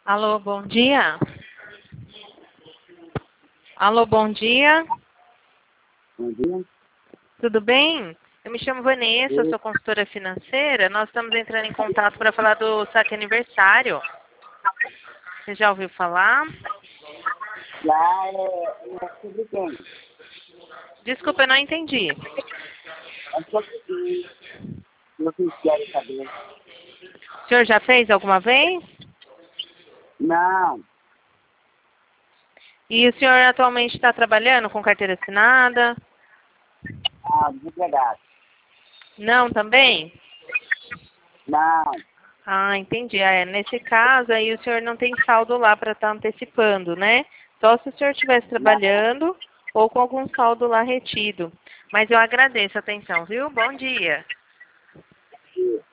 Alô, bom dia. Alô, bom dia. Bom dia. Tudo bem? Eu me chamo Vanessa, sou consultora financeira. Nós estamos entrando em contato para falar do saque aniversário. Você já ouviu falar? Lá é sobre quem? Desculpa, eu não entendi. É sobre quem? Vocês querem saber? O senhor já fez alguma vez? Não. E o senhor atualmente está trabalhando com carteira assinada? Desempregado. Não, também? Não. Ah, entendi. Nesse caso, aí o senhor não tem saldo lá para estar antecipando, né? Só se o senhor estivesse trabalhando ou com algum saldo lá retido. Mas eu agradeço a atenção, viu? Bom dia. Não.